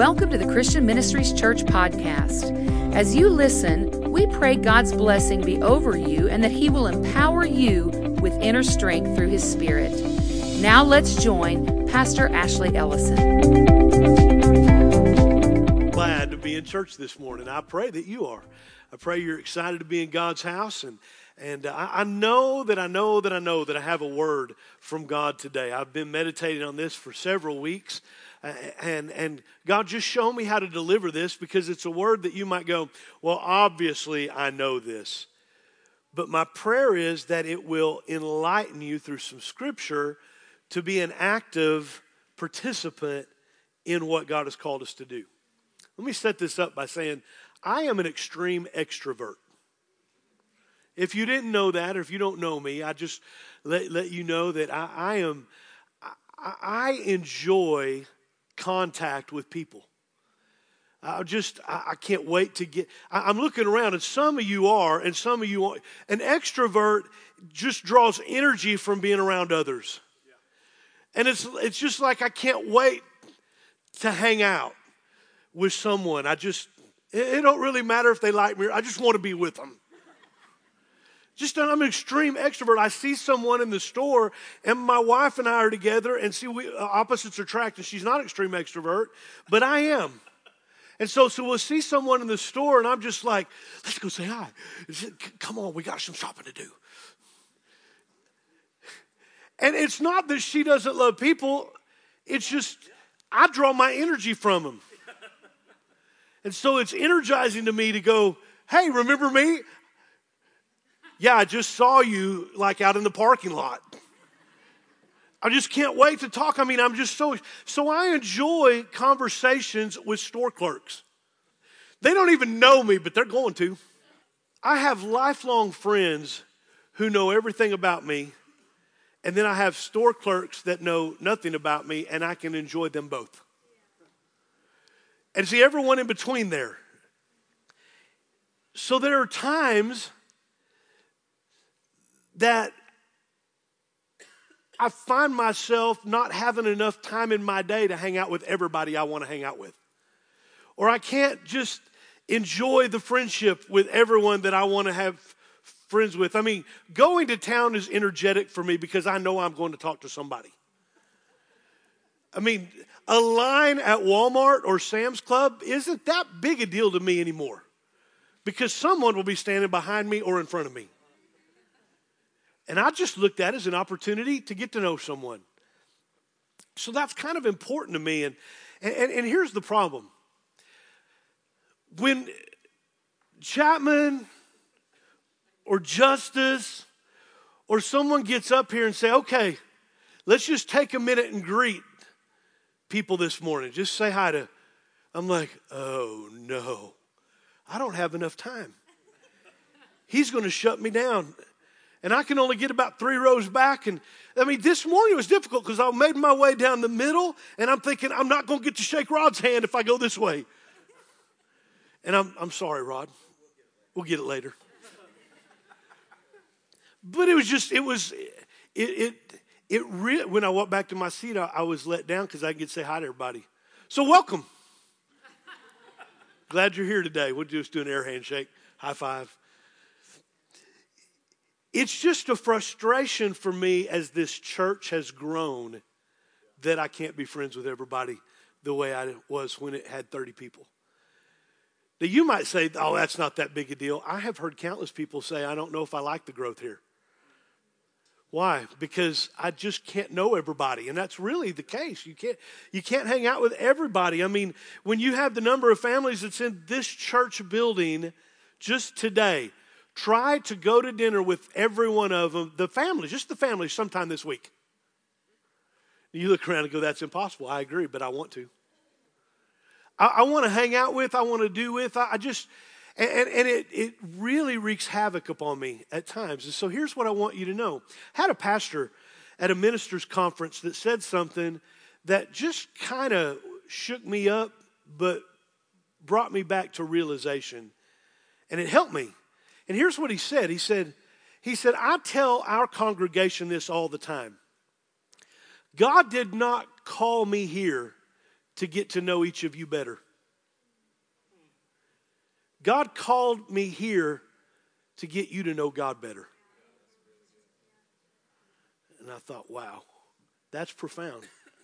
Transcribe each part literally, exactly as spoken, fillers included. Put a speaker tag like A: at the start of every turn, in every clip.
A: Welcome to the Christian Ministries Church podcast. As you listen, we pray God's blessing be over you and that He will empower you with inner strength through His Spirit. Now let's join Pastor Ashley Ellison.
B: Glad to be in church this morning. I pray that you are. I pray you're excited to be in God's house, and and uh, I, I know that I know that I know that I have a word from God today. I've been meditating on this for several weeks. Uh, and and God, just show me how to deliver this, because it's a word that you might go, well, obviously I know this. But my prayer is that it will enlighten you through some scripture to be an active participant in what God has called us to do. Let me set this up by saying I am an extreme extrovert. If you didn't know that, or if you don't know me, I just let, let you know that I, I am, I, I enjoy contact with people. I just, I, I can't wait to get, I, I'm looking around, and some of you are, and some of you aren't. An extrovert just draws energy from being around others. Yeah. And it's it's just like I can't wait to hang out with someone. I just, it, it don't really matter if they like me. I just want to be with them. Just, I'm an extreme extrovert. I see someone in the store, and my wife and I are together, and see, we opposites attract, and she's not an extreme extrovert, but I am. And so, so we'll see someone in the store, and I'm just like, let's go say hi. Come on, we got some shopping to do. And it's not that she doesn't love people. It's just, I draw my energy from them. And so it's energizing to me to go, hey, remember me? Yeah, I just saw you like out in the parking lot. I just can't wait to talk. I mean, I'm just so, so I enjoy conversations with store clerks. They don't even know me, but they're going to. I have lifelong friends who know everything about me. And then I have store clerks that know nothing about me, and I can enjoy them both. And see, everyone in between there. So there are times that I find myself not having enough time in my day to hang out with everybody I want to hang out with. Or I can't just enjoy the friendship with everyone that I want to have friends with. I mean, going to town is energetic for me because I know I'm going to talk to somebody. I mean, a line at Walmart or Sam's Club isn't that big a deal to me anymore, because someone will be standing behind me or in front of me. And I just looked at it as an opportunity to get to know someone. So that's kind of important to me. And, and, and here's the problem. When Chapman or Justice or someone gets up here and say, okay, let's just take a minute and greet people this morning. Just say hi to, I'm like, oh no, I don't have enough time. He's going to shut me down. And I can only get about three rows back. And I mean, this morning was difficult because I made my way down the middle, and I'm thinking, I'm not going to get to shake Rod's hand if I go this way. And I'm I'm sorry, Rod. We'll get it later. But it was just, it was, it, it, it really, when I walked back to my seat, I, I was let down because I didn't get to say hi to everybody. So welcome. Glad you're here today. We'll just do an air handshake, high five. It's just a frustration for me as this church has grown that I can't be friends with everybody the way I was when it had thirty people. Now, you might say, oh, that's not that big a deal. I have heard countless people say, I don't know if I like the growth here. Why? Because I just can't know everybody. And that's really the case. You can't, you can't hang out with everybody. I mean, when you have the number of families that's in this church building just today, try to go to dinner with every one of them, the families, just the families, sometime this week. You look around and go, that's impossible. I agree, but I want to. I, I want to hang out with, I want to do with, I, I just, and, and it, it really wreaks havoc upon me at times. And so here's what I want you to know. I had a pastor at a minister's conference that said something that just kind of shook me up, but brought me back to realization. And it helped me. And here's what he said. He said, he said, I tell our congregation this all the time. God did not call me here to get to know each of you better. God called me here to get you to know God better. And I thought, wow, that's profound.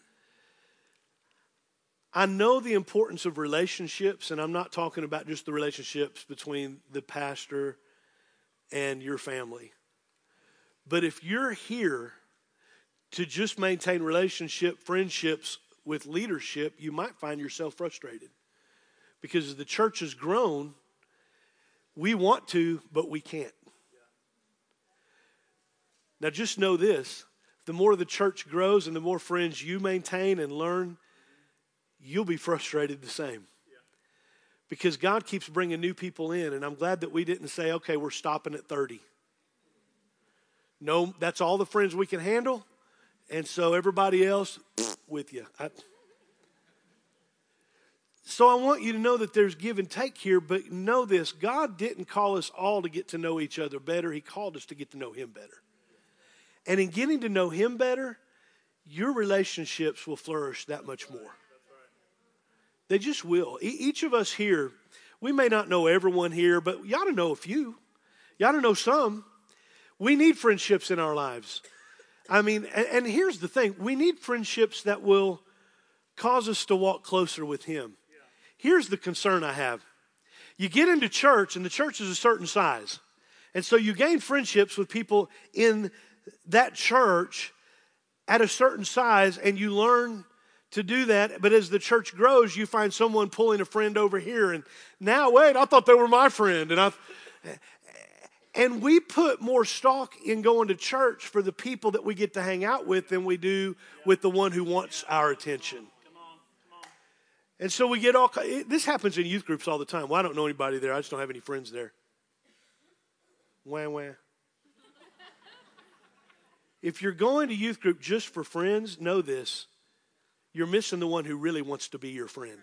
B: I know the importance of relationships, and I'm not talking about just the relationships between the pastor and your family. But if you're here to just maintain relationship, friendships with leadership, you might find yourself frustrated. Because as the church has grown, we want to, but we can't. Now just know this, the more the church grows and the more friends you maintain and learn, you'll be frustrated the same. Because God keeps bringing new people in, and I'm glad that we didn't say, okay, we're stopping at thirty. No, that's all the friends we can handle, and so everybody else, with you. I, so I want you to know that there's give and take here, but know this, God didn't call us all to get to know each other better. He called us to get to know Him better. And in getting to know Him better, your relationships will flourish that much more. They just will. E- each of us here, we may not know everyone here, but you ought to know a few. You ought to know some. We need friendships in our lives. I mean, and, and here's the thing. We need friendships that will cause us to walk closer with Him. Here's the concern I have. You get into church, and the church is a certain size. And so you gain friendships with people in that church at a certain size, and you learn to do that. But as the church grows, you find someone pulling a friend over here. And now, wait, I thought they were my friend. And I, and we put more stock in going to church for the people that we get to hang out with than we do with the one who wants our attention. And so we get all, this happens in youth groups all the time. Well, I don't know anybody there. I just don't have any friends there. Wah, wah. If you're going to youth group just for friends, know this. You're missing the one who really wants to be your friend.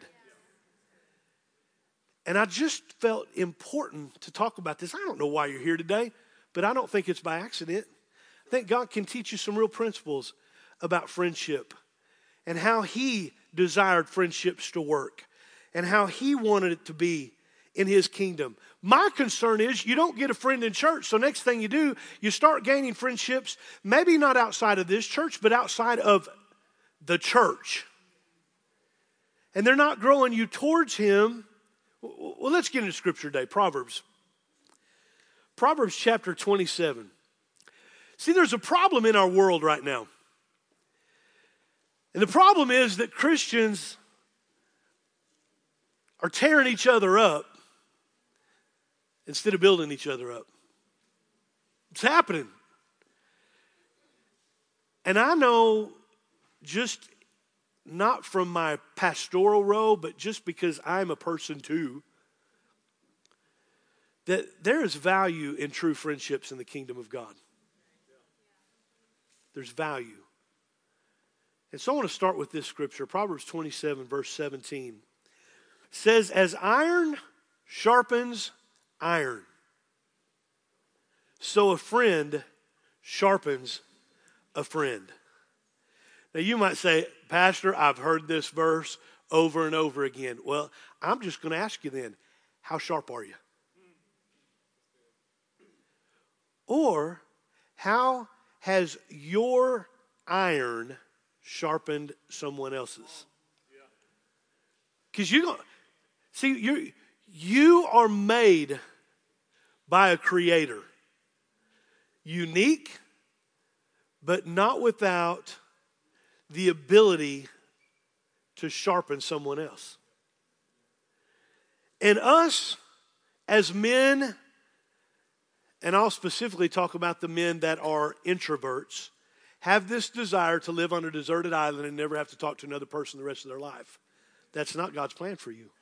B: And I just felt important to talk about this. I don't know why you're here today, but I don't think it's by accident. I think God can teach you some real principles about friendship and how He desired friendships to work and how He wanted it to be in His kingdom. My concern is you don't get a friend in church, so next thing you do, you start gaining friendships, maybe not outside of this church, but outside of the church. And they're not growing you towards Him. Well, let's get into Scripture today. Proverbs. Proverbs chapter twenty-seven. See, there's a problem in our world right now. And the problem is that Christians are tearing each other up instead of building each other up. It's happening. And I know, just not from my pastoral role, but just because I'm a person too, that there is value in true friendships in the kingdom of God. There's value. And so I want to start with this scripture. Proverbs twenty-seven, verse seventeen. It says, as iron sharpens iron, so a friend sharpens a friend. Now you might say, Pastor, I've heard this verse over and over again. Well, I'm just going to ask you then, how sharp are you? Or how has your iron sharpened someone else's? Because you go, see, you you are made by a creator, unique, but not without the ability to sharpen someone else. And us as men, and I'll specifically talk about the men that are introverts, have this desire to live on a deserted island and never have to talk to another person the rest of their life. That's not God's plan for you.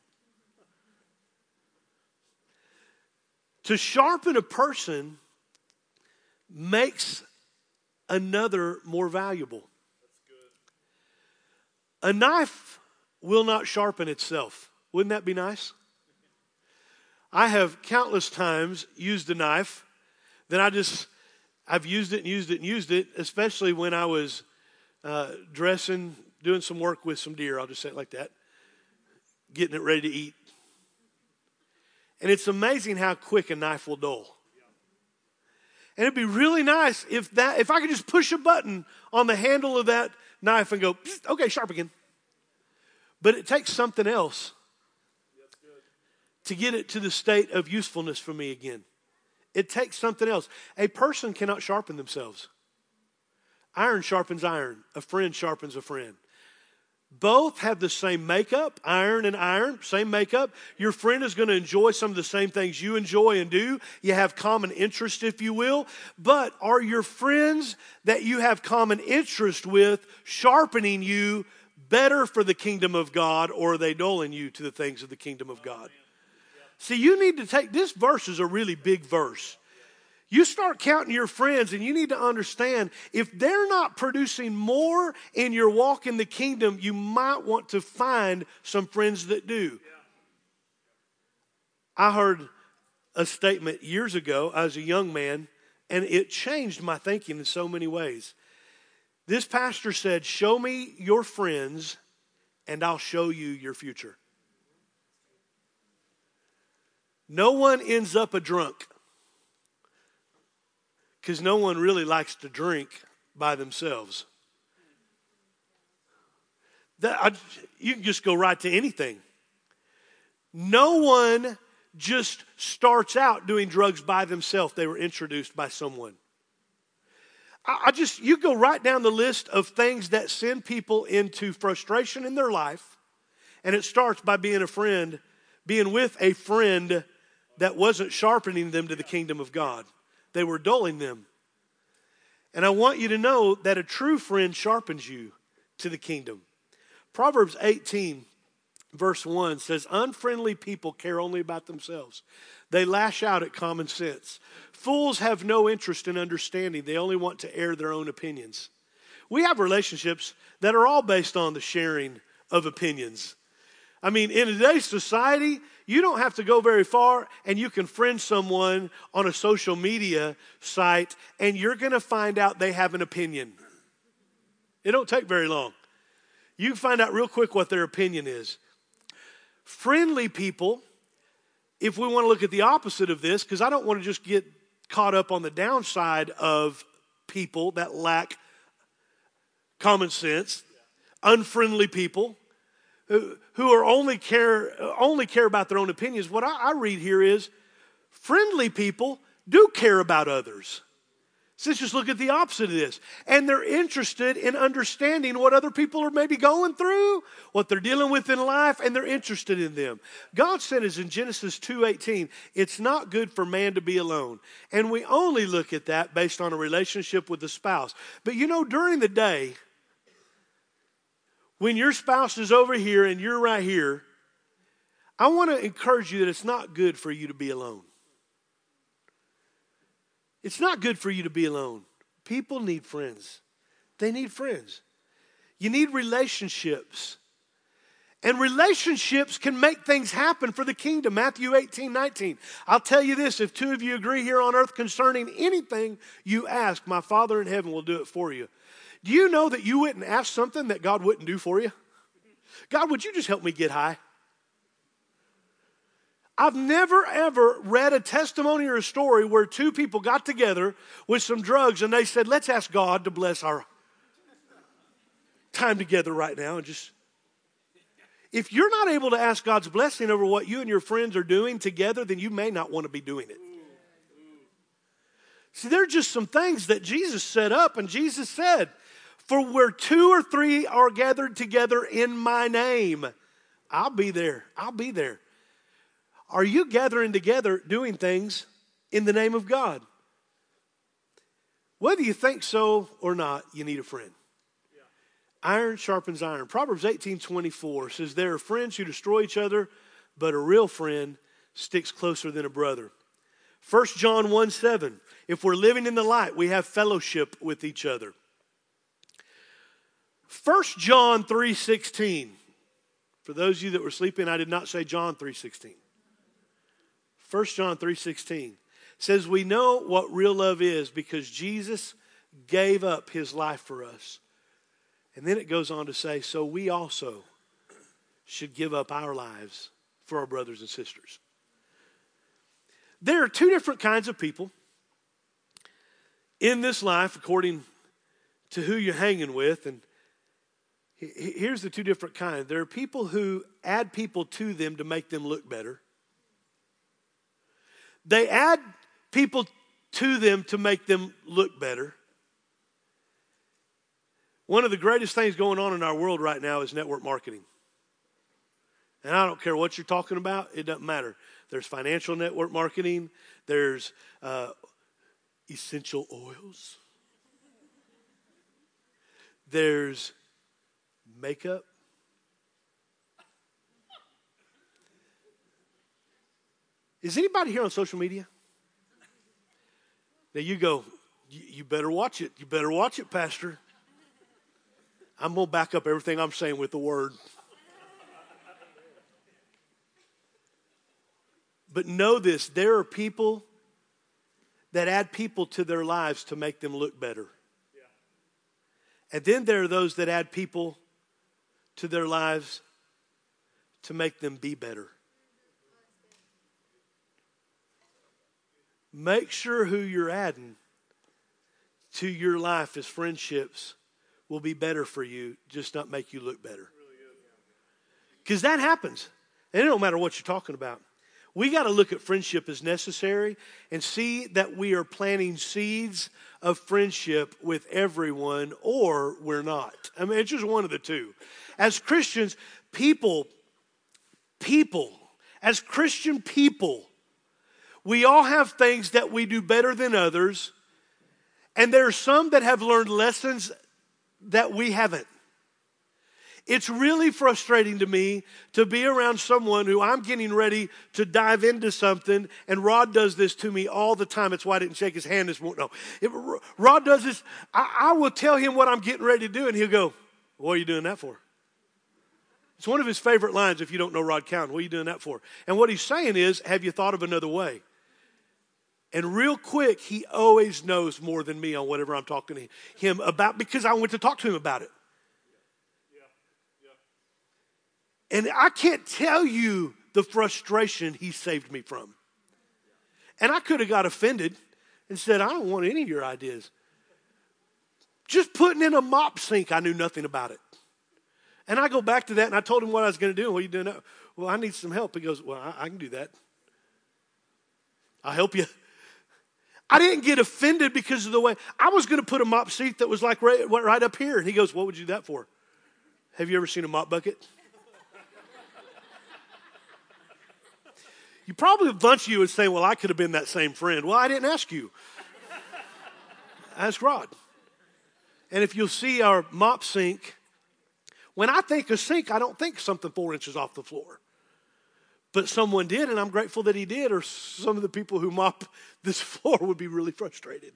B: To sharpen a person makes another more valuable. A knife will not sharpen itself. Wouldn't that be nice? I have countless times used a knife that I just, I've used it and used it and used it, especially when I was uh, dressing, doing some work with some deer. I'll just say it like that. getting it ready to eat. And it's amazing how quick a knife will dull. And it'd be really nice if that if I could just push a button on the handle of that knife and go, okay, sharp again. But it takes something else to get it to the state of usefulness for me again. It takes something else. A person cannot sharpen themselves. Iron sharpens iron. A friend sharpens a friend. Both have the same makeup, iron and iron, same makeup. Your friend is going to enjoy some of the same things you enjoy and do. You have common interest, if you will. But are your friends that you have common interest with sharpening you better for the kingdom of God, or are they dulling you to the things of the kingdom of God? See, you need to take, this verse is a really big verse. You start counting your friends, and you need to understand, if they're not producing more in your walk in the kingdom, you might want to find some friends that do. I heard a statement years ago as a young man, and it changed my thinking in so many ways. This pastor said, show me your friends, and I'll show you your future. No one ends up a drunk. Because no one really likes to drink by themselves. That, I, you can just go right to anything. No one just starts out doing drugs by themselves. They were introduced by someone. I, I just, you go right down the list of things that send people into frustration in their life. And it starts by being a friend, being with a friend that wasn't sharpening them to the kingdom of God. They were dulling them. And I want you to know that a true friend sharpens you to the kingdom. Proverbs eighteen, verse one says, unfriendly people care only about themselves. They lash out at common sense. Fools have no interest in understanding. They only want to air their own opinions. We have relationships that are all based on the sharing of opinions. I mean, in today's society, you don't have to go very far, and you can friend someone on a social media site, and you're going to find out they have an opinion. It don't take very long. You can find out real quick what their opinion is. Friendly people, if we want to look at the opposite of this, because I don't want to just get caught up on the downside of people that lack common sense, unfriendly people, Who, who are only care only care about their own opinions. What I, I read here is friendly people do care about others. So let's just look at the opposite of this. And they're interested in understanding what other people are maybe going through, what they're dealing with in life, and they're interested in them. God said is in Genesis two eighteen, it's not good for man to be alone. And we only look at that based on a relationship with the spouse. But you know, during the day, when your spouse is over here and you're right here, I want to encourage you that it's not good for you to be alone. It's not good for you to be alone. People need friends. They need friends. You need relationships. And relationships can make things happen for the kingdom. Matthew eighteen nineteen. I'll tell you this, if two of you agree here on earth concerning anything you ask, my Father in heaven will do it for you. Do you know that you wouldn't ask something that God wouldn't do for you? God, would you just help me get high? I've never ever read a testimony or a story where two people got together with some drugs and they said, let's ask God to bless our time together right now. And just, if you're not able to ask God's blessing over what you and your friends are doing together, then you may not want to be doing it. See, there are just some things that Jesus set up, and Jesus said, for where two or three are gathered together in my name, I'll be there. I'll be there. Are you gathering together doing things in the name of God? Whether you think so or not, you need a friend. Yeah. Iron sharpens iron. Proverbs eighteen twenty-four says, there are friends who destroy each other, but a real friend sticks closer than a brother. First John one seven, if we're living in the light, we have fellowship with each other. First John three sixteen. For those of you that were sleeping, I did not say John three sixteen. First John three sixteen says we know what real love is because Jesus gave up his life for us. And then it goes on to say, so we also should give up our lives for our brothers and sisters. There are two different kinds of people in this life according to who you're hanging with. And here's the two different kinds. There are people who add people to them to make them look better. They add people to them to make them look better. One of the greatest things going on in our world right now is network marketing. And I don't care what you're talking about. It doesn't matter. There's financial network marketing. There's uh, essential oils. There's makeup. Is anybody here on social media? Now you go, you better watch it. You better watch it, Pastor. I'm going to back up everything I'm saying with the word. But know this, there are people that add people to their lives to make them look better. Yeah. And then there are those that add people to their lives to make them be better. Make sure who you're adding to your life as friendships will be better for you, just not make you look better. Because that happens. And it don't matter what you're talking about. We got to look at friendship as necessary and see that we are planting seeds of friendship with everyone, or we're not. I mean, it's just one of the two. As Christians, people, people, as Christian people, we all have things that we do better than others, and there are some that have learned lessons that we haven't. It's really frustrating to me to be around someone who I'm getting ready to dive into something, and Rod does this to me all the time. It's why I didn't shake his hand this morning. No, if Rod does this, I, I will tell him what I'm getting ready to do, and he'll go, "What are you doing that for?" It's one of his favorite lines if you don't know Rod Cowan. What are you doing that for? And what he's saying is, have you thought of another way? And real quick, he always knows more than me on whatever I'm talking to him about, because I went to talk to him about it. And I can't tell you the frustration he saved me from. And I could have got offended and said, I don't want any of your ideas. Just putting in a mop sink, I knew nothing about it. And I go back to that, and I told him what I was going to do. What are you doing now? Well, I need some help. He goes, well, I, I can do that. I'll help you. I didn't get offended because of the way. I was going to put a mop seat that was like right, right up here. And he goes, what would you do that for? Have you ever seen a mop bucket? You probably, a bunch of you would say, well, I could have been that same friend. Well, I didn't ask you. Ask Rod. And if you'll see our mop sink, when I think of sink, I don't think something four inches off the floor. But someone did, and I'm grateful that he did, or some of the people who mop this floor would be really frustrated.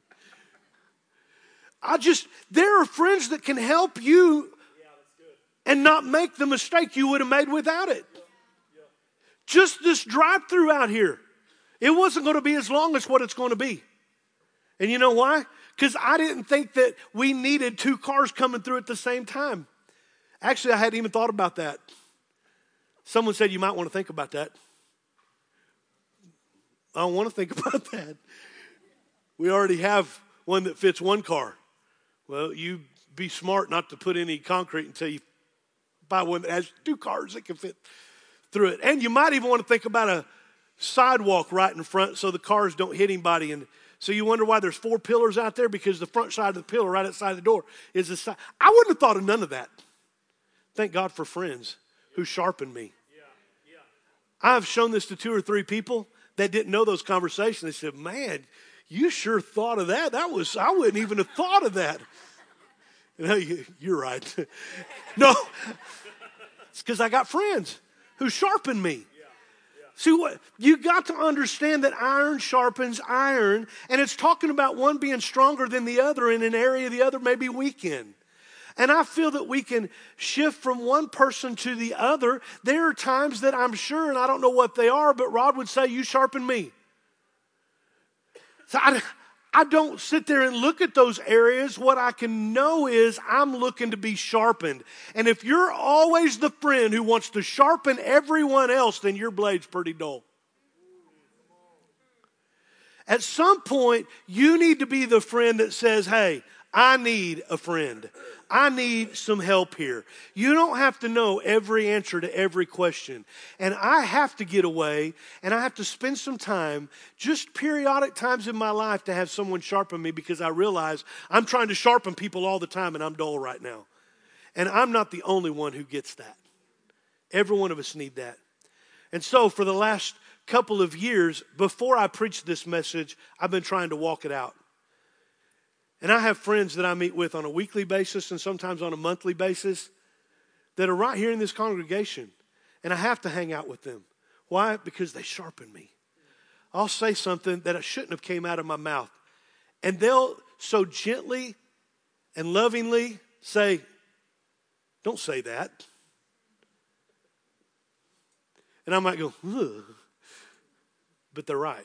B: I just, there are friends that can help you and not make the mistake you would have made without it. Just this drive-through out here, it wasn't going to be as long as what it's going to be. And you know why? Because I didn't think that we needed two cars coming through at the same time. Actually, I hadn't even thought about that. Someone said you might want to think about that. I don't want to think about that. We already have one that fits one car. Well, you be smart not to put any concrete until you buy one that has two cars that can fit through it. And you might even want to think about a sidewalk right in front so the cars don't hit anybody. And so you wonder why there's four pillars out there, because the front side of the pillar right outside the door is the side. I wouldn't have thought of none of that. Thank God for friends who sharpen me. Yeah, yeah. I've shown this to two or three people that didn't know those conversations. They said, man, you sure thought of that. That was, I wouldn't even have thought of that. You know, you, you're right. No, it's because I got friends who sharpen me. Yeah, yeah. See, what you got to understand that iron sharpens iron, and it's talking about one being stronger than the other in an area the other may be weak in. And I feel that we can shift from one person to the other. There are times that I'm sure, and I don't know what they are, but Rod would say, you sharpen me. So I, I don't sit there and look at those areas. What I can know is I'm looking to be sharpened. And if you're always the friend who wants to sharpen everyone else, then your blade's pretty dull. At some point, you need to be the friend that says, hey, I need a friend. I need some help here. You don't have to know every answer to every question. And I have to get away and I have to spend some time, just periodic times in my life, to have someone sharpen me, because I realize I'm trying to sharpen people all the time and I'm dull right now. And I'm not the only one who gets that. Every one of us need that. And so for the last couple of years, before I preached this message, I've been trying to walk it out. And I have friends that I meet with on a weekly basis and sometimes on a monthly basis that are right here in this congregation. And I have to hang out with them. Why? Because they sharpen me. I'll say something that I shouldn't have came out of my mouth. And they'll so gently and lovingly say, don't say that. And I might go, ugh. But they're right.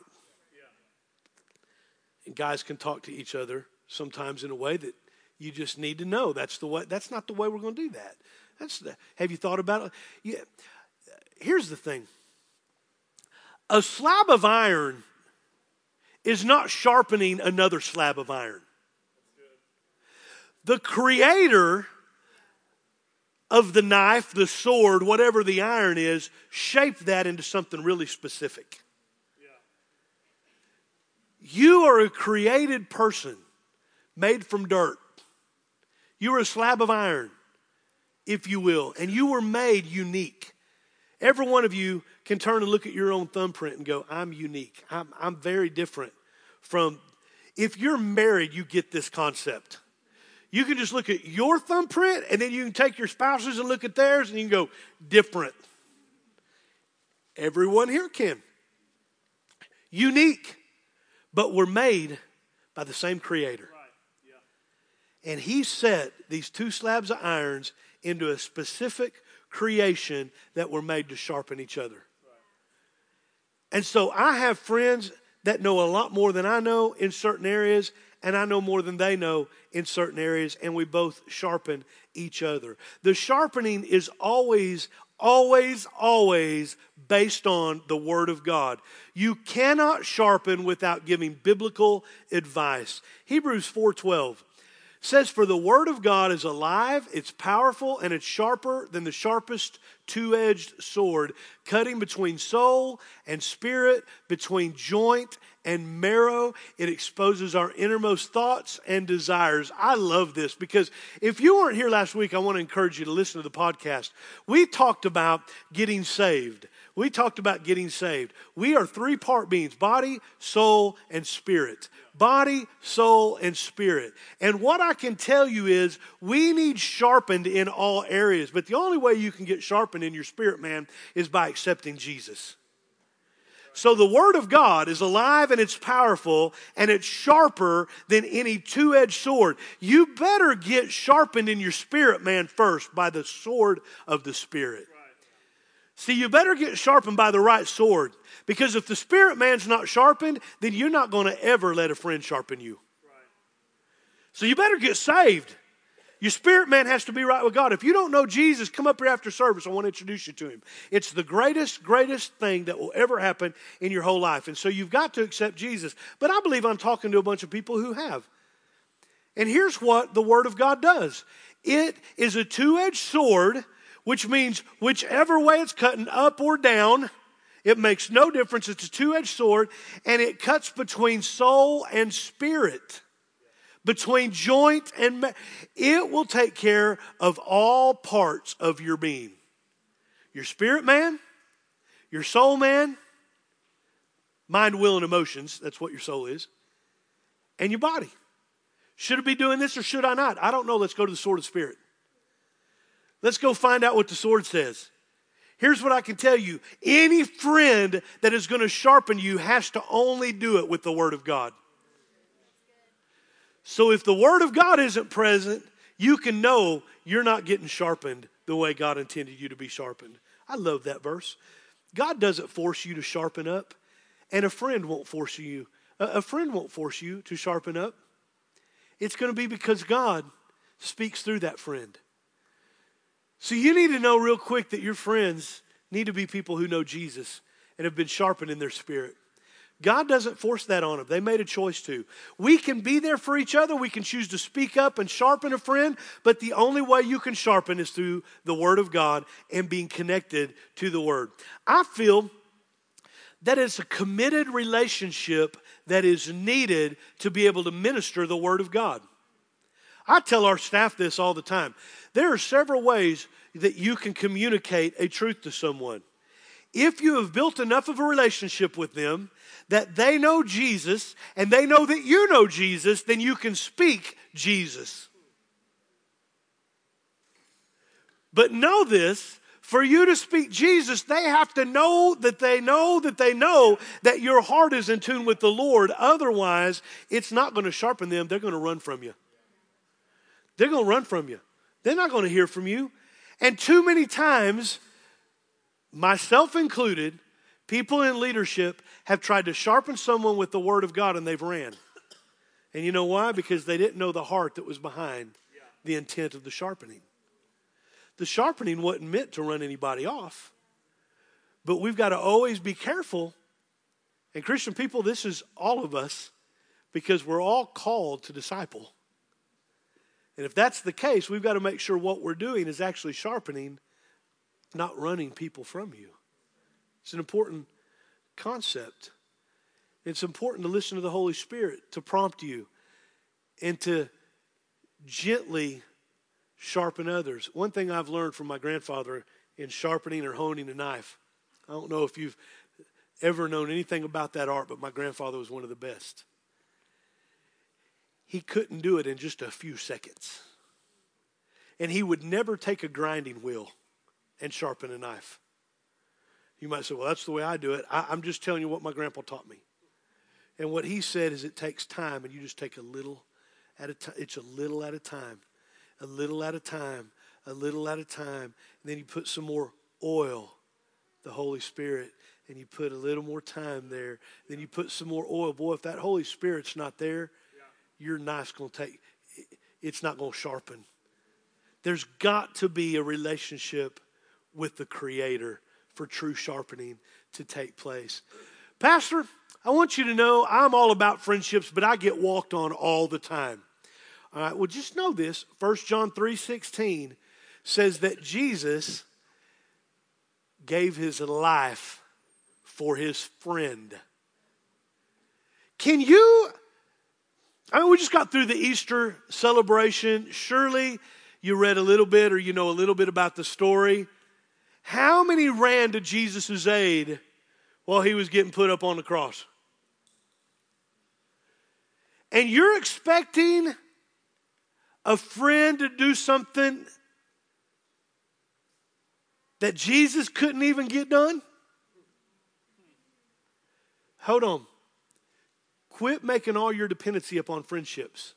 B: And guys can talk to each other sometimes in a way that you just need to know. That's the way. That's not the way we're going to do that. That's the, have you thought about it? Yeah. Here's the thing. A slab of iron is not sharpening another slab of iron. The creator of the knife, the sword, whatever the iron is, shaped that into something really specific. You are a created person made from dirt. You are a slab of iron, if you will, and you were made unique. Every one of you can turn and look at your own thumbprint and go, I'm unique. I'm, I'm very different from, if you're married, you get this concept. You can just look at your thumbprint and then you can take your spouses and look at theirs and you can go, different. Everyone here can. Unique. But we're made by the same creator. Right. Yeah. And he set these two slabs of irons into a specific creation that were made to sharpen each other. Right. And so I have friends that know a lot more than I know in certain areas, and I know more than they know in certain areas, and we both sharpen each other. The sharpening is always Always, always based on the Word of God. You cannot sharpen without giving biblical advice. Hebrews four twelve says, for the Word of God is alive, it's powerful, and it's sharper than the sharpest two-edged sword, cutting between soul and spirit, between joint and marrow. It exposes our innermost thoughts and desires. I love this because if you weren't here last week, I want to encourage you to listen to the podcast. We talked about getting saved. We talked about getting saved. We are three-part beings, body, soul, and spirit. Body, soul, and spirit. And what I can tell you is we need sharpened in all areas. But the only way you can get sharpened in your spirit, man, is by accepting Jesus. So the Word of God is alive and it's powerful and it's sharper than any two-edged sword. You better get sharpened in your spirit, man, first by the sword of the Spirit. See, you better get sharpened by the right sword. Because if the spirit man's not sharpened, then you're not going to ever let a friend sharpen you. Right. So you better get saved. Your spirit man has to be right with God. If you don't know Jesus, come up here after service. I want to introduce you to him. It's the greatest, greatest thing that will ever happen in your whole life. And so you've got to accept Jesus. But I believe I'm talking to a bunch of people who have. And here's what the Word of God does. It is a two-edged sword, which means whichever way it's cutting, up or down, it makes no difference. It's a two-edged sword, and it cuts between soul and spirit, between joint and ma- it will take care of all parts of your being. Your spirit man, your soul man, mind, will, and emotions. That's what your soul is. And your body. Should it be doing this or should I not? I don't know. Let's go to the sword of the Spirit. Let's go find out what the sword says. Here's what I can tell you. Any friend that is going to sharpen you has to only do it with the Word of God. So if the Word of God isn't present, you can know you're not getting sharpened the way God intended you to be sharpened. I love that verse. God doesn't force you to sharpen up, and a friend won't force you A, a friend won't force you to sharpen up. It's going to be because God speaks through that friend. So you need to know real quick that your friends need to be people who know Jesus and have been sharpened in their spirit. God doesn't force that on them. They made a choice to. We can be there for each other. We can choose to speak up and sharpen a friend, but the only way you can sharpen is through the Word of God and being connected to the Word. I feel that it's a committed relationship that is needed to be able to minister the Word of God. I tell our staff this all the time. There are several ways that you can communicate a truth to someone. If you have built enough of a relationship with them that they know Jesus and they know that you know Jesus, then you can speak Jesus. But know this, for you to speak Jesus, they have to know that they know that they know that your heart is in tune with the Lord. Otherwise, it's not going to sharpen them. They're going to run from you. They're going to run from you. They're not going to hear from you. And too many times, myself included, people in leadership have tried to sharpen someone with the Word of God and they've ran. And you know why? Because they didn't know the heart that was behind the intent of the sharpening. The sharpening wasn't meant to run anybody off. But we've got to always be careful. And Christian people, this is all of us, because we're all called to disciple. And if that's the case, we've got to make sure what we're doing is actually sharpening, not running people from you. It's an important concept. It's important to listen to the Holy Spirit to prompt you and to gently sharpen others. One thing I've learned from my grandfather in sharpening or honing a knife, I don't know if you've ever known anything about that art, but my grandfather was one of the best. He couldn't do it in just a few seconds. And he would never take a grinding wheel and sharpen a knife. You might say, well, that's the way I do it. I, I'm just telling you what my grandpa taught me. And what he said is it takes time, and you just take a little at a time. It's a little at a time, a little at a time, a little at a time. And then you put some more oil, the Holy Spirit, and you put a little more time there. Then you put some more oil. Boy, if that Holy Spirit's not there, your knife's going to take, it's not going to sharpen. There's got to be a relationship with the Creator for true sharpening to take place. Pastor, I want you to know I'm all about friendships, but I get walked on all the time. All right, well, just know this. First John three sixteen says that Jesus gave his life for his friend. Can you... I mean, we just got through the Easter celebration. Surely you read a little bit or you know a little bit about the story. How many ran to Jesus' aid while he was getting put up on the cross? And you're expecting a friend to do something that Jesus couldn't even get done? Hold on. Quit making all your dependency upon friendships.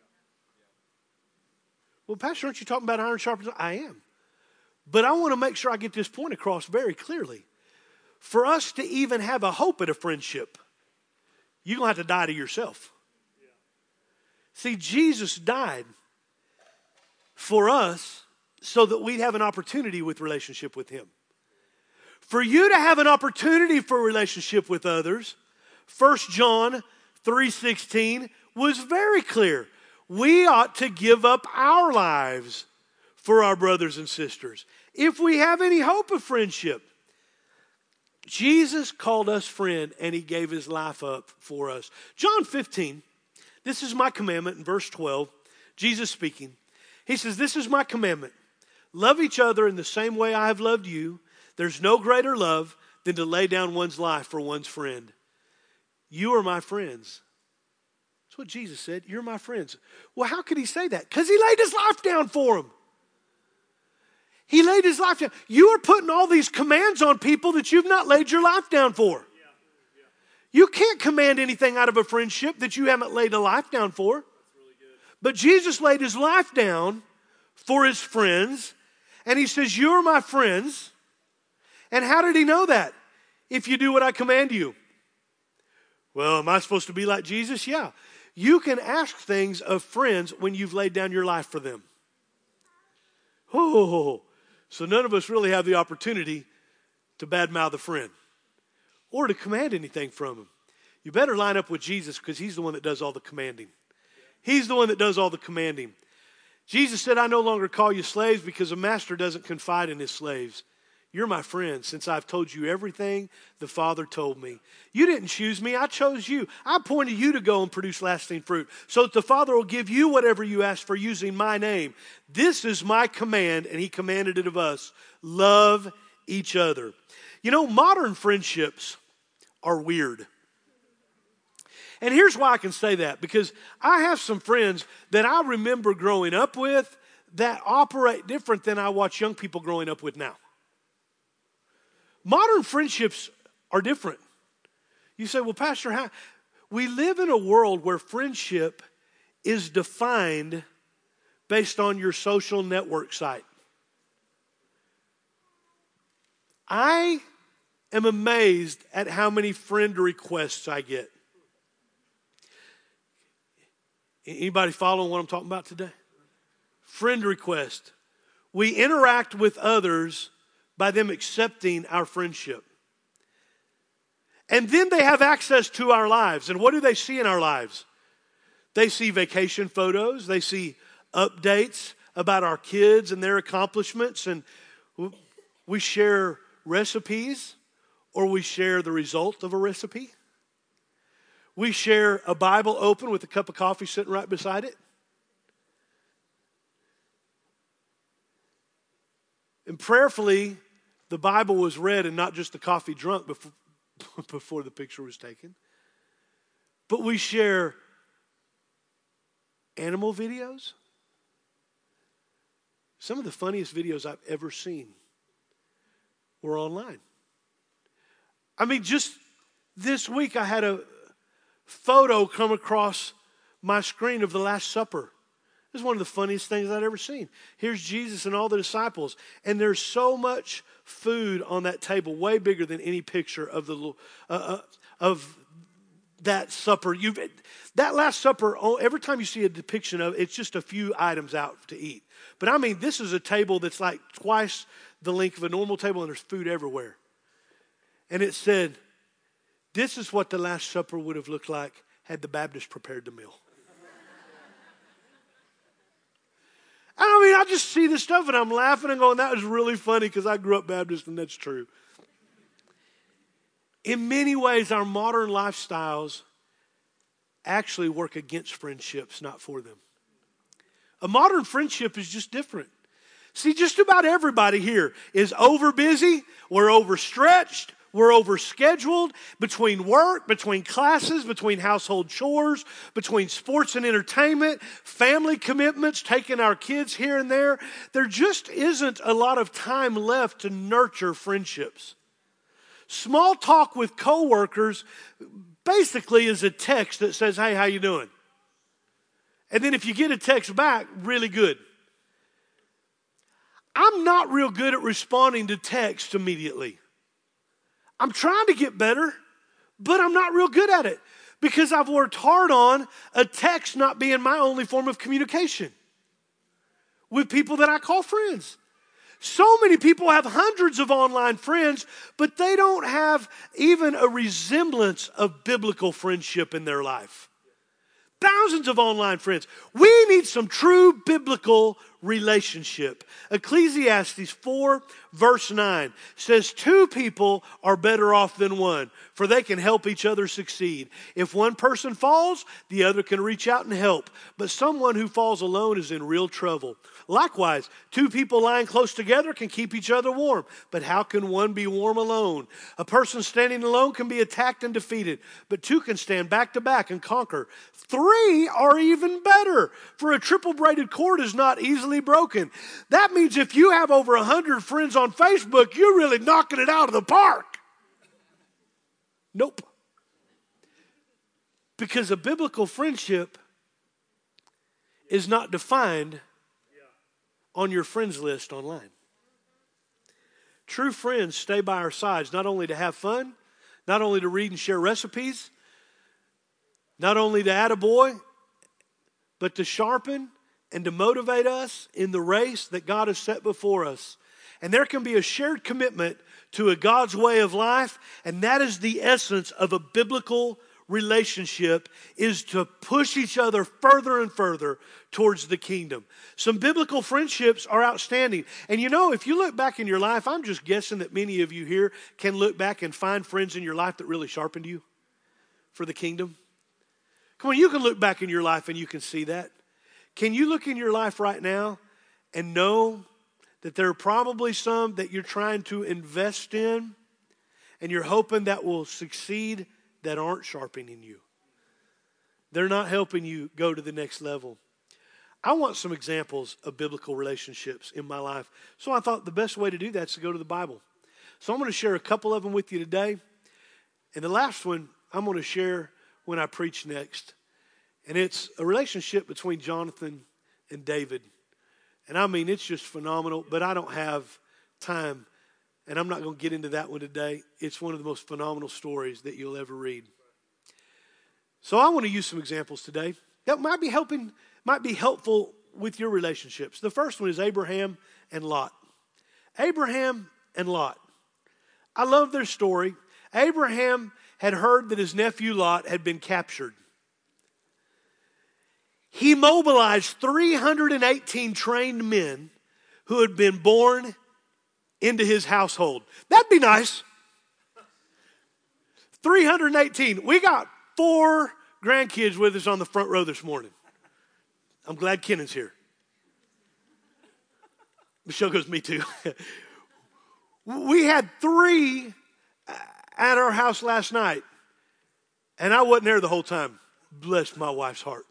B: Well, Pastor, aren't you talking about iron sharpens? I am. But I want to make sure I get this point across very clearly. For us to even have a hope at a friendship, you're going to have to die to yourself. See, Jesus died for us so that we'd have an opportunity with relationship with him. For you to have an opportunity for a relationship with others, First John three sixteen was very clear. We ought to give up our lives for our brothers and sisters if we have any hope of friendship. Jesus called us friend and he gave his life up for us. John fifteen, this is my commandment in verse twelve. Jesus speaking. He says, this is my commandment. Love each other in the same way I have loved you. There's no greater love than to lay down one's life for one's friend. You are my friends. That's what Jesus said. You're my friends. Well, how could he say that? Because he laid his life down for them. He laid his life down. You are putting all these commands on people that you've not laid your life down for. Yeah. Yeah. You can't command anything out of a friendship that you haven't laid a life down for. That's really good. But Jesus laid his life down for his friends. And he says, you're my friends. And how did he know that? If you do what I command you. Well, am I supposed to be like Jesus? Yeah. You can ask things of friends when you've laid down your life for them. Oh, so none of us really have the opportunity to badmouth a friend or to command anything from him. You better line up with Jesus because he's the one that does all the commanding. He's the one that does all the commanding. Jesus said, I no longer call you slaves because a master doesn't confide in his slaves. You're my friend since I've told you everything the Father told me. You didn't choose me. I chose you. I appointed you to go and produce lasting fruit so that the Father will give you whatever you ask for using my name. This is my command, and he commanded it of us. Love each other. You know, modern friendships are weird. And here's why I can say that. Because I have some friends that I remember growing up with that operate different than I watch young people growing up with now. Modern friendships are different. You say, well, Pastor, how? We live in a world where friendship is defined based on your social network site. I am amazed at how many friend requests I get. Anybody following what I'm talking about today? Friend request. We interact with others by them accepting our friendship. And then they have access to our lives. And what do they see in our lives? They see vacation photos. They see updates about our kids and their accomplishments. And we share recipes, or we share the result of a recipe. We share a Bible open with a cup of coffee sitting right beside it. And prayerfully, the Bible was read and not just the coffee drunk before, before the picture was taken. But we share animal videos. Some of the funniest videos I've ever seen were online. I mean, just this week I had a photo come across my screen of the Last Supper. It was one of the funniest things I'd ever seen. Here's Jesus and all the disciples. And there's so much food on that table, way bigger than any picture of the uh, uh, of that supper. You've, that Last Supper, every time you see a depiction of it, it's just a few items out to eat. But I mean, this is a table that's like twice the length of a normal table, and there's food everywhere. And it said, this is what the Last Supper would have looked like had the Baptist prepared the meal. I mean, I just see this stuff and I'm laughing and going, that was really funny because I grew up Baptist and that's true. In many ways, our modern lifestyles actually work against friendships, not for them. A modern friendship is just different. See, just about everybody here is over busy, we're overstretched, we're overscheduled between work, between classes, between household chores, between sports and entertainment, family commitments, taking our kids here and there. There just isn't a lot of time left to nurture friendships. Small talk with coworkers basically is a text that says, hey, how you doing? And then if you get a text back, really good. I'm not real good at responding to text immediately. I'm trying to get better, but I'm not real good at it because I've worked hard on a text not being my only form of communication with people that I call friends. So many people have hundreds of online friends, but they don't have even a resemblance of biblical friendship in their life. Thousands of online friends. We need some true biblical relationship. Ecclesiastes four verse nine says two people are better off than one, for they can help each other succeed. If one person falls, the other can reach out and help. But someone who falls alone is in real trouble. Likewise, two people lying close together can keep each other warm. But how can one be warm alone? A person standing alone can be attacked and defeated, but two can stand back to back and conquer. Three are even better, for a triple braided cord is not easily broken. That means if you have over one hundred friends on Facebook, you're really knocking it out of the park. Nope. Because a biblical friendship is not defined on your friends list online. True friends stay by our sides, not only to have fun, not only to read and share recipes, Not only to attaboy, but to sharpen and to motivate us in the race that God has set before us. And there can be a shared commitment to a God's way of life, and that is the essence of a biblical relationship, is to push each other further and further towards the kingdom. Some biblical friendships are outstanding. And you know, if you look back in your life, I'm just guessing that many of you here can look back and find friends in your life that really sharpened you for the kingdom. Come on, you can look back in your life and you can see that. Can you look in your life right now and know that there are probably some that you're trying to invest in and you're hoping that will succeed that aren't sharpening you? They're not helping you go to the next level. I want some examples of biblical relationships in my life. So I thought the best way to do that is to go to the Bible. So I'm going to share a couple of them with you today. And the last one I'm going to share when I preach next. And it's a relationship between Jonathan and David. And I mean, it's just phenomenal, but I don't have time. And I'm not going to get into that one today. It's one of the most phenomenal stories that you'll ever read. So I want to use some examples today that might be helping, might be helpful with your relationships. The first one is Abraham and Lot. Abraham and Lot. I love their story. Abraham had heard that his nephew Lot had been captured. He mobilized three hundred eighteen trained men who had been born into his household. That'd be nice. three hundred eighteen. We got four grandkids with us on the front row this morning. I'm glad Kennan's here. Michelle goes, me too. We had three at our house last night, and I wasn't there the whole time. Bless my wife's heart.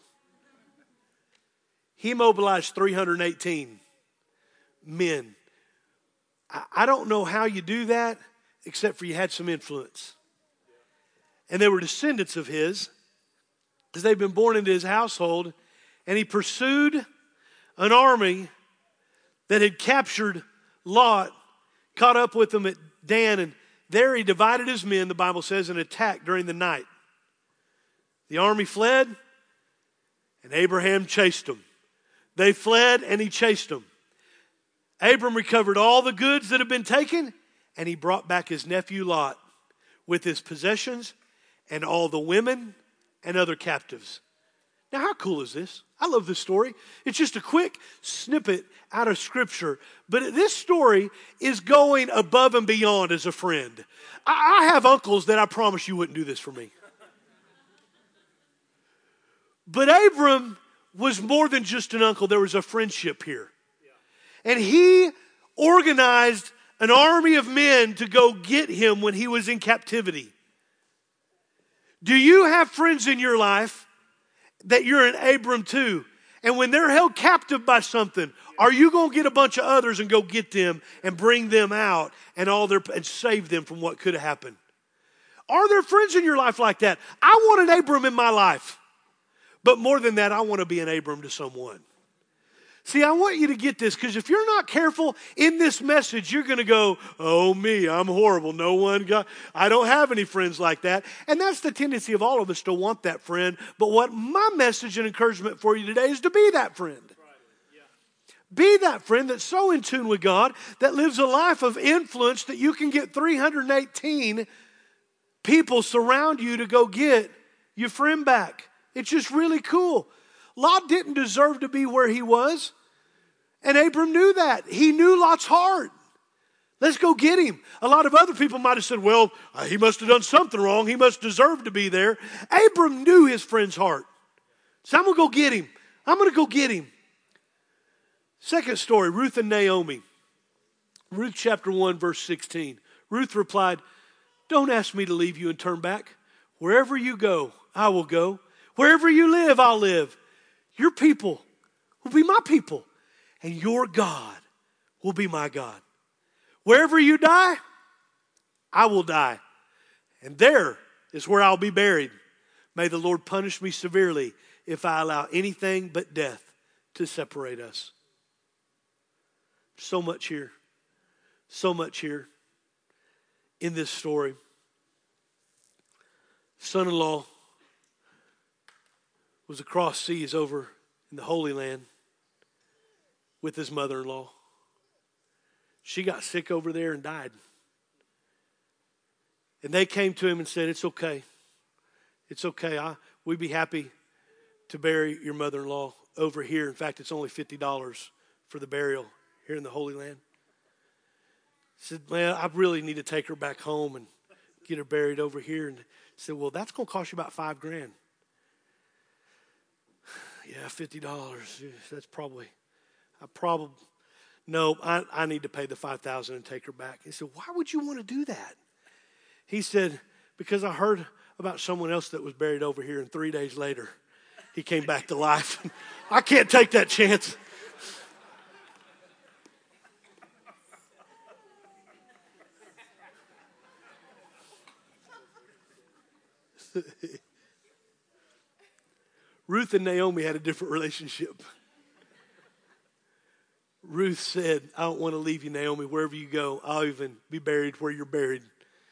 B: He mobilized three hundred eighteen men. I don't know how you do that, except for you had some influence. And they were descendants of his, because they've been born into his household. And he pursued an army that had captured Lot, caught up with them at Dan, and there he divided his men, the Bible says, and attacked during the night. The army fled, and Abraham chased them. They fled, and he chased them. Abram recovered all the goods that had been taken, and he brought back his nephew Lot with his possessions and all the women and other captives. Now, how cool is this? I love this story. It's just a quick snippet out of Scripture, but this story is going above and beyond as a friend. I have uncles that I promise you wouldn't do this for me. But Abram was more than just an uncle. There was a friendship here. And he organized an army of men to go get him when he was in captivity. Do you have friends in your life that you're an Abram to? And when they're held captive by something, are you going to get a bunch of others and go get them and bring them out and all their and save them from what could have happened? Are there friends in your life like that? I want an Abram in my life. But more than that, I want to be an Abram to someone. See, I want you to get this, because if you're not careful in this message, you're going to go, oh, me, I'm horrible. No one got, I don't have any friends like that. And that's the tendency of all of us to want that friend. But what my message and encouragement for you today is to be that friend. Be that friend that's so in tune with God, that lives a life of influence, that you can get three hundred eighteen people surround you to go get your friend back. It's just really cool. Lot didn't deserve to be where he was. And Abram knew that. He knew Lot's heart. Let's go get him. A lot of other people might have said, well, uh, he must have done something wrong. He must deserve to be there. Abram knew his friend's heart. So I'm going to go get him. I'm going to go get him. Second story, Ruth and Naomi. Ruth chapter one, verse sixteen. Ruth replied, don't ask me to leave you and turn back. Wherever you go, I will go. Wherever you live, I'll live. Your people will be my people, and your God will be my God. Wherever you die, I will die, and there is where I'll be buried. May the Lord punish me severely if I allow anything but death to separate us. So much here. So much here in this story. Son-in-law was across seas over in the Holy Land with his mother-in-law. She got sick over there and died. And they came to him and said, it's okay. It's okay. I, we'd be happy to bury your mother-in-law over here. In fact, it's only fifty dollars for the burial here in the Holy Land. He said, well, I really need to take her back home and get her buried over here. And he said, well, that's going to cost you about five grand. Yeah, fifty dollars. That's probably, I probably, no, I, I need to pay the five thousand dollars and take her back. He said, why would you want to do that? He said, because I heard about someone else that was buried over here, and three days later, he came back to life. I can't take that chance. Ruth and Naomi had a different relationship. Ruth said, I don't want to leave you, Naomi. Wherever you go, I'll even be buried where you're buried.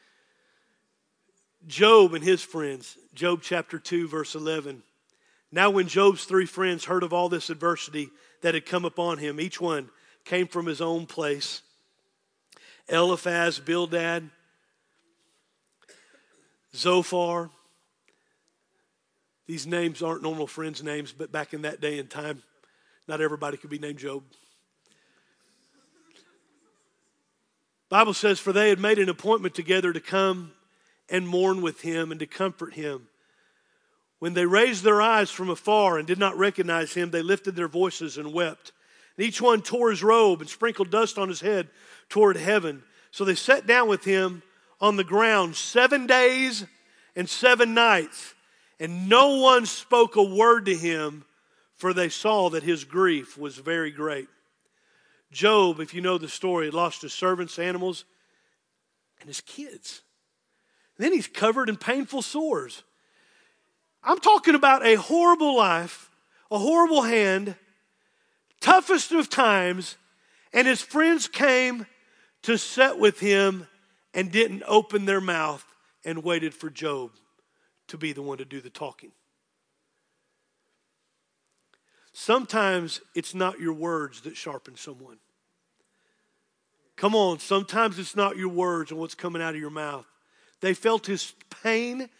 B: Job and his friends, Job chapter two, verse eleven. Now when Job's three friends heard of all this adversity that had come upon him, each one came from his own place. Eliphaz, Bildad, Zophar. These names aren't normal friends' names, but back in that day and time, not everybody could be named Job. Bible says, for they had made an appointment together to come and mourn with him and to comfort him. When they raised their eyes from afar and did not recognize him, they lifted their voices and wept. And each one tore his robe and sprinkled dust on his head toward heaven. So they sat down with him on the ground seven days and seven nights. And no one spoke a word to him, for they saw that his grief was very great. Job, if you know the story, had lost his servants, animals, and his kids. And then he's covered in painful sores. I'm talking about a horrible life, a horrible hand, toughest of times, and his friends came to sit with him and didn't open their mouth and waited for Job to be the one to do the talking. Sometimes it's not your words that sharpen someone. Come on, sometimes it's not your words and what's coming out of your mouth. They felt his pain,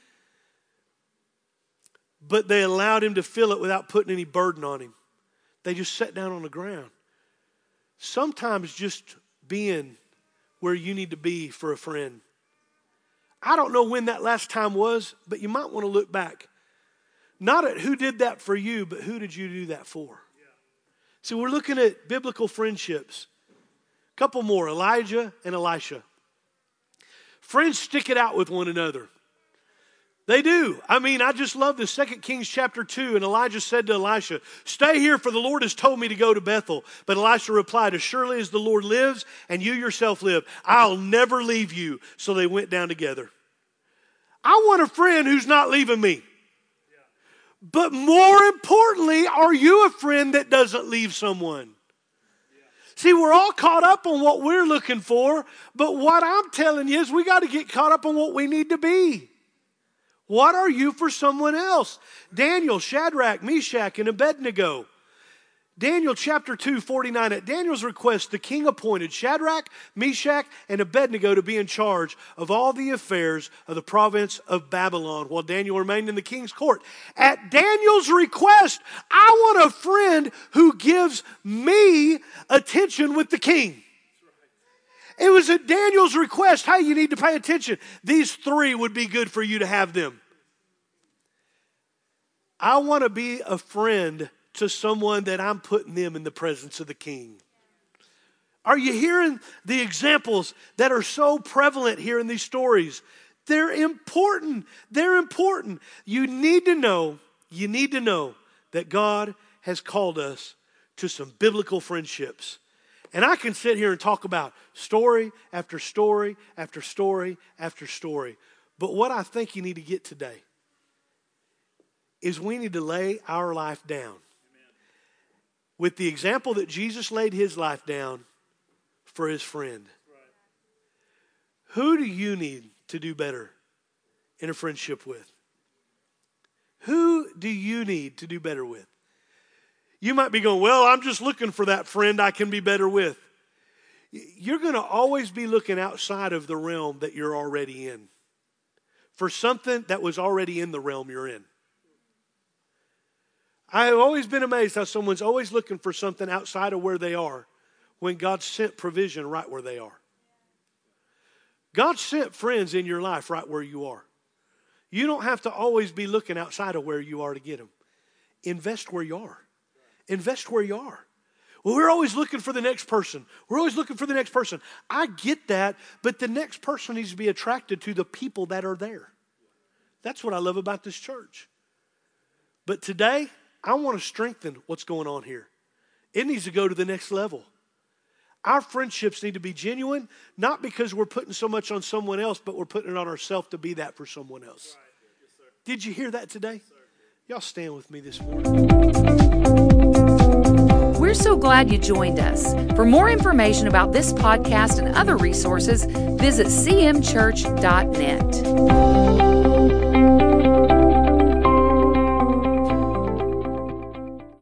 B: but they allowed him to feel it without putting any burden on him. They just sat down on the ground. Sometimes just being where you need to be for a friend. I don't know when that last time was, but you might want to look back. Not at who did that for you, but who did you do that for? Yeah. So we're looking at biblical friendships. A couple more, Elijah and Elisha. Friends stick it out with one another. They do. I mean, I just love this. Second Kings chapter two, and Elijah said to Elisha, stay here, for the Lord has told me to go to Bethel. But Elisha replied, as surely as the Lord lives and you yourself live, I'll never leave you. So they went down together. I want a friend who's not leaving me. But more importantly, are you a friend that doesn't leave someone? See, we're all caught up on what we're looking for, but what I'm telling you is we got to get caught up on what we need to be. What are you for someone else? Daniel, Shadrach, Meshach, and Abednego. Daniel chapter two, forty-nine. At Daniel's request, the king appointed Shadrach, Meshach, and Abednego to be in charge of all the affairs of the province of Babylon while Daniel remained in the king's court. At Daniel's request, I want a friend who gives me attention with the king. It was at Daniel's request, hey, you need to pay attention. These three would be good for you to have them. I want to be a friend to someone that I'm putting them in the presence of the king. Are you hearing the examples that are so prevalent here in these stories? They're important. They're important. You need to know, you need to know that God has called us to some biblical friendships. And I can sit here and talk about story after story after story after story. But what I think you need to get today is we need to lay our life down. Amen. With the example that Jesus laid his life down for his friend. Right. Who do you need to do better in a friendship with? Who do you need to do better with? You might be going, well, I'm just looking for that friend I can be better with. You're going to always be looking outside of the realm that you're already in for something that was already in the realm you're in. I have always been amazed how someone's always looking for something outside of where they are when God sent provision right where they are. God sent friends in your life right where you are. You don't have to always be looking outside of where you are to get them. Invest where you are. Invest where you are. Well, we're always looking for the next person. We're always looking for the next person. I get that, but the next person needs to be attracted to the people that are there. That's what I love about this church. But today, I want to strengthen what's going on here. It needs to go to the next level. Our friendships need to be genuine, not because we're putting so much on someone else, but we're putting it on ourselves to be that for someone else. Did you hear that today? Y'all stand with me this morning.
A: We're so glad you joined us. For more information about this podcast and other resources, visit c m church dot net.